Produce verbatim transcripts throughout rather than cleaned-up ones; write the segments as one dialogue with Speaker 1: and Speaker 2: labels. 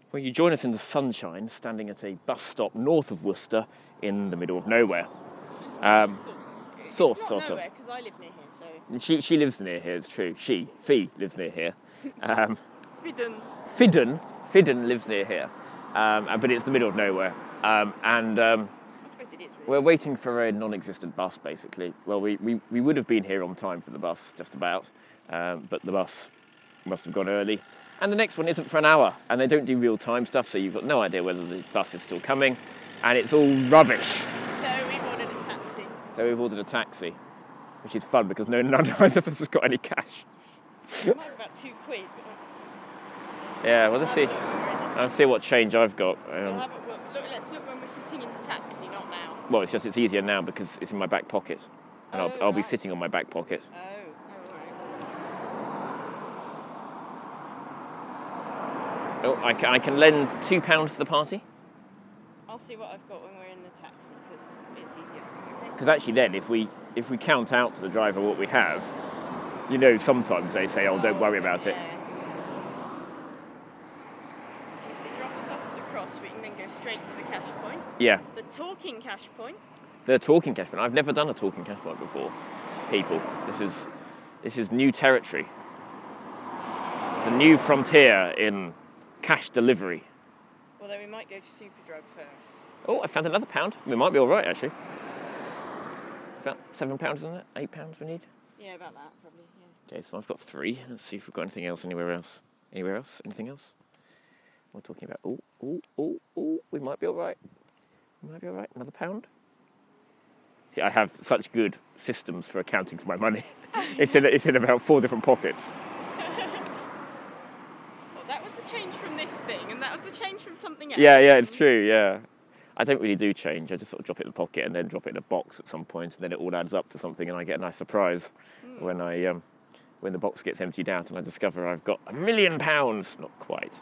Speaker 1: Well, you join us in the sunshine, standing at a bus stop north of Worcester in the middle of nowhere. Um,
Speaker 2: sort
Speaker 1: sort,
Speaker 2: of. It's
Speaker 1: sort
Speaker 2: not
Speaker 1: of.
Speaker 2: nowhere, because I live near here, so...
Speaker 1: She she lives near here, it's true. She, Fee, lives near here. Um,
Speaker 2: Fidden.
Speaker 1: Fidden, Fidden lives near here. Um, but it's the middle of nowhere. Um, and um,
Speaker 2: I suppose it is, really.
Speaker 1: we're waiting for a non-existent bus, basically. Well, we, we, we would have been here on time for the bus, just about. Um, but the bus must have gone early. And the next one isn't for an hour, and they don't do real-time stuff, so you've got no idea whether the bus is still coming, and it's all rubbish.
Speaker 2: So we've ordered a taxi.
Speaker 1: So we've ordered a taxi, which is fun because no, none of us has got any cash.
Speaker 2: It might be about two quid, but...
Speaker 1: Yeah, well, let's see. I'll see what change I've got. Um,
Speaker 2: We'll have a, look, look, let's look when we're sitting in the taxi, not now.
Speaker 1: well, it's just it's easier now because it's in my back pocket, and
Speaker 2: Oh,
Speaker 1: I'll, I'll be
Speaker 2: right.
Speaker 1: sitting on my back pocket.
Speaker 2: Oh, oh, right.
Speaker 1: Oh, I can, I can lend two pounds to the party.
Speaker 2: I'll see what I've got when we're in the taxi, because it's easier. Okay?
Speaker 1: Because actually, then if we if we count out to the driver what we have, you know, sometimes they say, "Oh, don't worry about it."
Speaker 2: Yeah. If they drop us off at the cross, we can then go straight to the cash point.
Speaker 1: Yeah,
Speaker 2: The talking cash point.
Speaker 1: the talking cash point. I've never done a talking cash point before. People, this is this is new territory. It's a new frontier in cash delivery.
Speaker 2: Although we might go to Superdrug first.
Speaker 1: Oh, I found another pound. We might be all right, actually. It's about seven pounds, isn't it? Eight pounds we need.
Speaker 2: Yeah, about that, probably, yeah.
Speaker 1: Okay, so I've got three. Let's see if we've got anything else anywhere else. Anywhere else? Anything else? We're talking about, oh, oh, oh, oh, we might be all right. We might be all right. Another pound. See, I have such good systems for accounting for my money. it's, in, it's in about four different pockets.
Speaker 2: Well, that was the change from this thing, and that was the change from something else.
Speaker 1: Yeah, yeah, it's true, yeah. I don't really do change. I just sort of drop it in the pocket and then drop it in a box at some point, and then it all adds up to something, and I get a nice surprise mm. when I um, when the box gets emptied out and I discover I've got a million pounds. Not quite.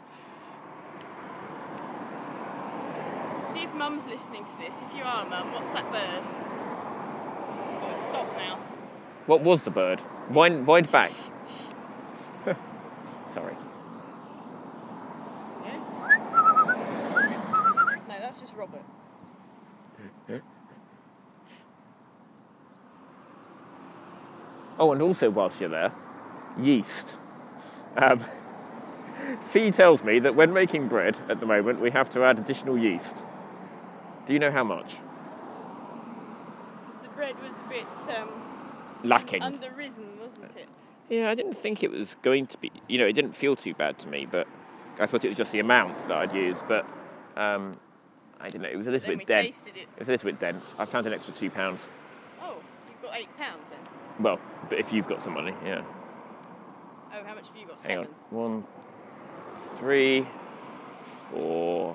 Speaker 2: See if Mum's listening to this. If you are, Mum, what's that bird? Oh, it's stopped now.
Speaker 1: What was the bird? Wind, wind back. Sorry.
Speaker 2: Yeah? No, that's just Robert.
Speaker 1: Oh, and also whilst you're there, yeast. Um, Fee tells me that when making bread at the moment, we have to add additional yeast. Do you know how much?
Speaker 2: Because the bread was a bit um,
Speaker 1: lacking.
Speaker 2: Under-risen, wasn't it?
Speaker 1: Yeah, I didn't think it was going to be, you know, it didn't feel too bad to me, but I thought it was just the amount that I'd used, but um, I don't know, it was a little
Speaker 2: then
Speaker 1: bit
Speaker 2: we
Speaker 1: dense.
Speaker 2: tasted it.
Speaker 1: It was a little bit dense. I found an extra two pounds.
Speaker 2: Oh, you've got eight pounds then?
Speaker 1: Well, but if you've got some money, yeah.
Speaker 2: Oh, how much have you got?
Speaker 1: Hang
Speaker 2: Seven?
Speaker 1: on. One, three, four,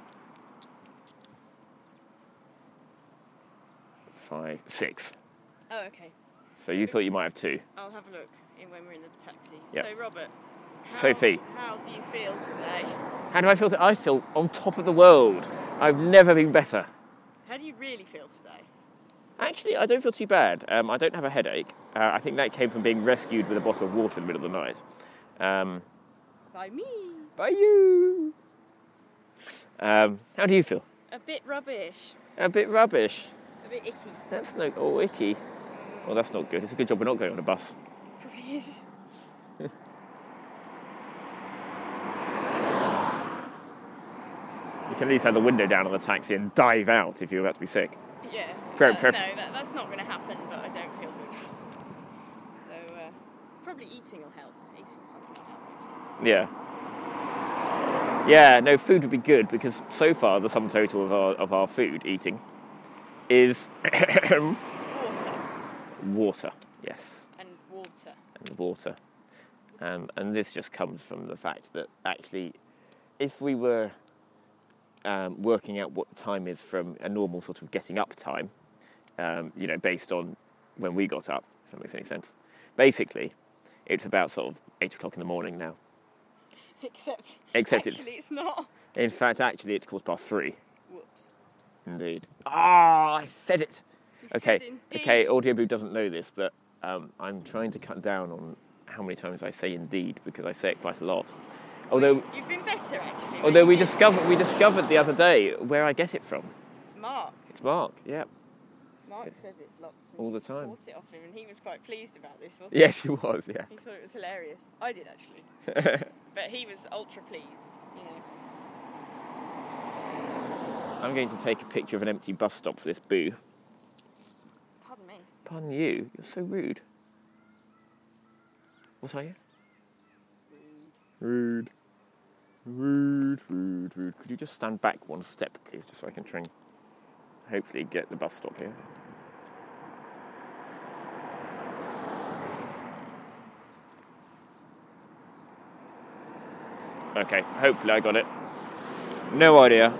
Speaker 1: five, six.
Speaker 2: Oh, okay.
Speaker 1: So you thought you might have two.
Speaker 2: I'll have a look in when we're in the taxi.
Speaker 1: Yep.
Speaker 2: So, Robert, how,
Speaker 1: Sophie.
Speaker 2: how do you feel today?
Speaker 1: How do I feel? I feel on top of the world. I've never been better.
Speaker 2: How do you really feel today?
Speaker 1: Actually, I don't feel too bad. Um, I don't have a headache. Uh, I think that came from being rescued with a bottle of water in the middle of the night. Um,
Speaker 2: By me.
Speaker 1: by you. Um, how do you feel?
Speaker 2: A bit rubbish.
Speaker 1: A bit rubbish.
Speaker 2: A bit icky.
Speaker 1: That's no... Oh, icky. Well, that's not good. It's a good job we're not going on a bus.
Speaker 2: Probably is.
Speaker 1: You can at least have the window down on the taxi and dive out if you're about to be sick.
Speaker 2: Yeah.
Speaker 1: Pre-
Speaker 2: uh,
Speaker 1: pre-
Speaker 2: no, that, that's not going to happen, but I don't feel good. So, uh, probably eating will help. Eating something will help me too.
Speaker 1: Yeah. Yeah, no, food would be good because so far the sum total of our, of our food eating is...
Speaker 2: Water.
Speaker 1: Water, yes.
Speaker 2: And water.
Speaker 1: And water. Um, and this just comes from the fact that actually if we were um, working out what the time is from a normal sort of getting up time, um, you know, based on when we got up, if that makes any sense. Basically, it's about sort of eight o'clock in the morning now.
Speaker 2: Except,
Speaker 1: Except
Speaker 2: actually
Speaker 1: it's,
Speaker 2: it's not.
Speaker 1: In fact, actually, it's quarter past three.
Speaker 2: Whoops.
Speaker 1: Indeed. Ah, oh, I said it.
Speaker 2: You
Speaker 1: okay,
Speaker 2: said indeed.
Speaker 1: okay. Audioboo doesn't know this, but um, I'm trying to cut down on how many times I say indeed because I say it quite a lot. Although,
Speaker 2: You've been better, actually.
Speaker 1: although we
Speaker 2: did.
Speaker 1: discovered we discovered the other day where I get it from.
Speaker 2: It's Mark.
Speaker 1: It's Mark. Yeah.
Speaker 2: Mark says it lots. And
Speaker 1: All the
Speaker 2: you
Speaker 1: time.
Speaker 2: bought it off him, and he was quite pleased about this, wasn't
Speaker 1: Yes, he was. Yeah.
Speaker 2: he? He thought it was hilarious. I did, actually. But he was ultra pleased, you know.
Speaker 1: I'm going to take a picture of an empty bus stop for this boo.
Speaker 2: Pardon me.
Speaker 1: Pardon you. You're so rude. What are you? Rude. Rude, rude, rude. Could you just stand back one step, please, just so I can try and hopefully get the bus stop here? Okay, hopefully I got it. No idea.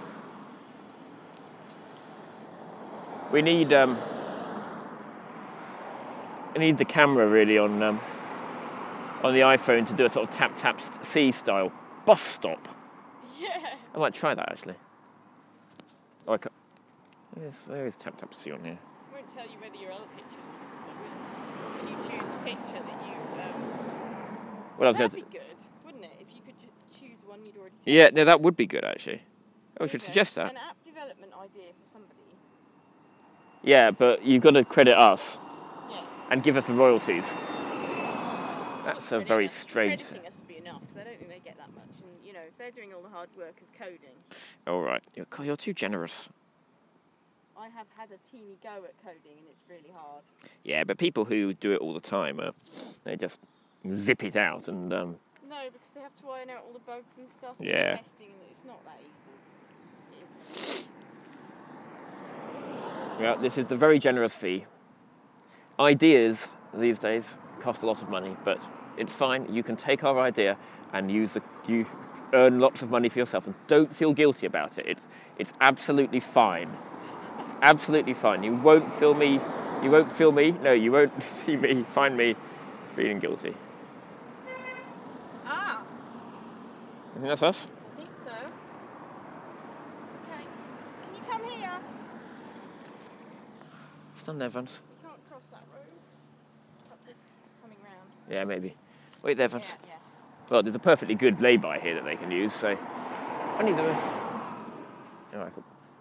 Speaker 1: We need um, we need the camera really on um, on the iPhone to do a sort of tap tap C style bus stop.
Speaker 2: Yeah.
Speaker 1: I might try that actually. Oh, I can't. There's, there is tap tap C on here.
Speaker 2: I won't tell you whether your other picture. Can you choose a picture that you? Um,
Speaker 1: Well, I was going
Speaker 2: that'd
Speaker 1: to.
Speaker 2: be good, wouldn't it? If you could just choose one you'd already.
Speaker 1: Yeah, no, that would be good actually. Oh, we should
Speaker 2: Okay.
Speaker 1: suggest that.
Speaker 2: An app development idea for somebody.
Speaker 1: Yeah, but you've got to credit us
Speaker 2: Yeah.
Speaker 1: and give us the royalties. That's a
Speaker 2: Crediting
Speaker 1: very
Speaker 2: us-
Speaker 1: strange.
Speaker 2: Crediting us would be enough because I don't think they get that much. And you know, if they're doing all the hard work of coding,
Speaker 1: All right, you're, you're too generous.
Speaker 2: I have had a teeny go at coding and it's really hard.
Speaker 1: Yeah, but people who do it all the time, uh, they just zip it out and. Um,
Speaker 2: No, because they have to iron out all the bugs and stuff. And
Speaker 1: Yeah.
Speaker 2: testing, and it's not that easy. It isn't.
Speaker 1: Yeah, this is the very generous fee. Ideas these days cost a lot of money, but it's fine. You can take our idea and use the you earn lots of money for yourself, and don't feel guilty about it. It's it's absolutely fine. It's absolutely fine. You won't feel me. You won't feel me. No, you won't see me. Find me feeling guilty.
Speaker 2: Ah,
Speaker 1: I think that's us.
Speaker 2: I think so. Okay, can you come here?
Speaker 1: Stand there, Vance.
Speaker 2: You can't cross that road. That's it, coming round.
Speaker 1: Yeah, maybe. Wait there, Vance.
Speaker 2: Yeah, yeah.
Speaker 1: Well, there's a perfectly good lay-by here that they can use, so... Funny the... Oh, I thought...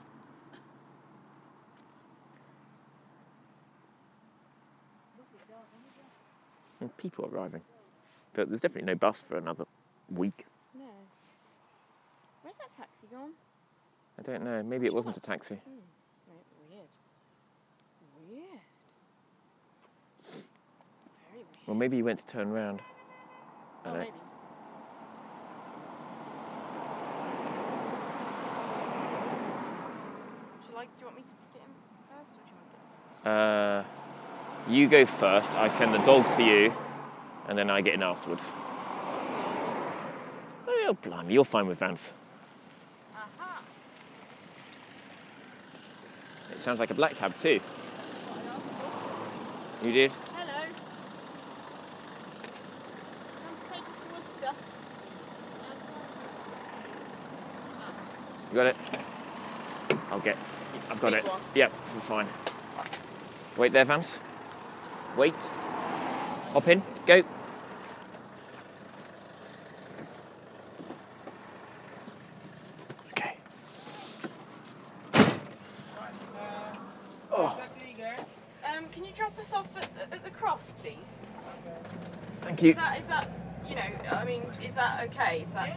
Speaker 1: And people arriving. But there's definitely no bus for another week.
Speaker 2: No. Where's that taxi gone?
Speaker 1: I don't know. Maybe it wasn't a taxi.
Speaker 2: Hmm. No, weird. Weird. Very weird.
Speaker 1: Well, maybe he went to turn round. I
Speaker 2: Oh,
Speaker 1: don't know.
Speaker 2: maybe. Shall I, do you want me to get him first, or do you want to get him?
Speaker 1: Uh, you go first. I send the dog to you, and then I get in afterwards. Oh, blimey, you're fine with Vance.
Speaker 2: Aha!
Speaker 1: It sounds like a black cab too.
Speaker 2: What an article.
Speaker 1: You did?
Speaker 2: Hello. Come sakes to Worcester.
Speaker 1: You got it? I'll get. I've got
Speaker 2: Big
Speaker 1: it.
Speaker 2: one.
Speaker 1: Yep, we're fine. Wait there, Vance. Wait. Hop in. Go. Okay.
Speaker 2: Um, can you drop us off at the, at the cross, please?
Speaker 1: Thank you.
Speaker 2: Is that, is that, you know, I mean, is that okay? Is that...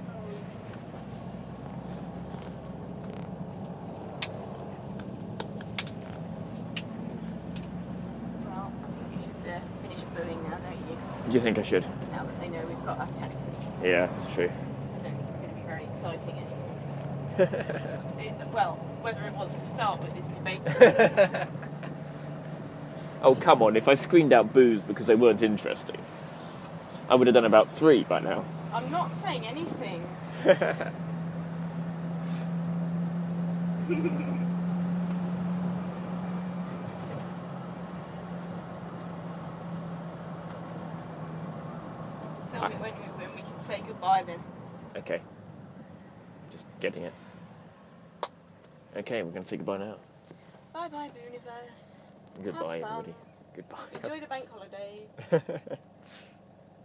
Speaker 2: Well, I think you should uh, finish booing now, don't you?
Speaker 1: Do you think I should?
Speaker 2: Now that they know we've got our taxi.
Speaker 1: Yeah, it's true.
Speaker 2: I don't think it's going to be very exciting anymore. it, well, whether it wants to start with is debatable. So.
Speaker 1: Oh, come on. If I screened out booze because they weren't interesting, I would have done about three by now.
Speaker 2: I'm not saying anything. Tell me when we, when we can say goodbye then.
Speaker 1: Okay. Just getting it. Okay, we're going to say goodbye now.
Speaker 2: Bye bye, Booniverse.
Speaker 1: Goodbye,
Speaker 2: Have fun.
Speaker 1: everybody. Goodbye.
Speaker 2: Enjoy the bank holiday.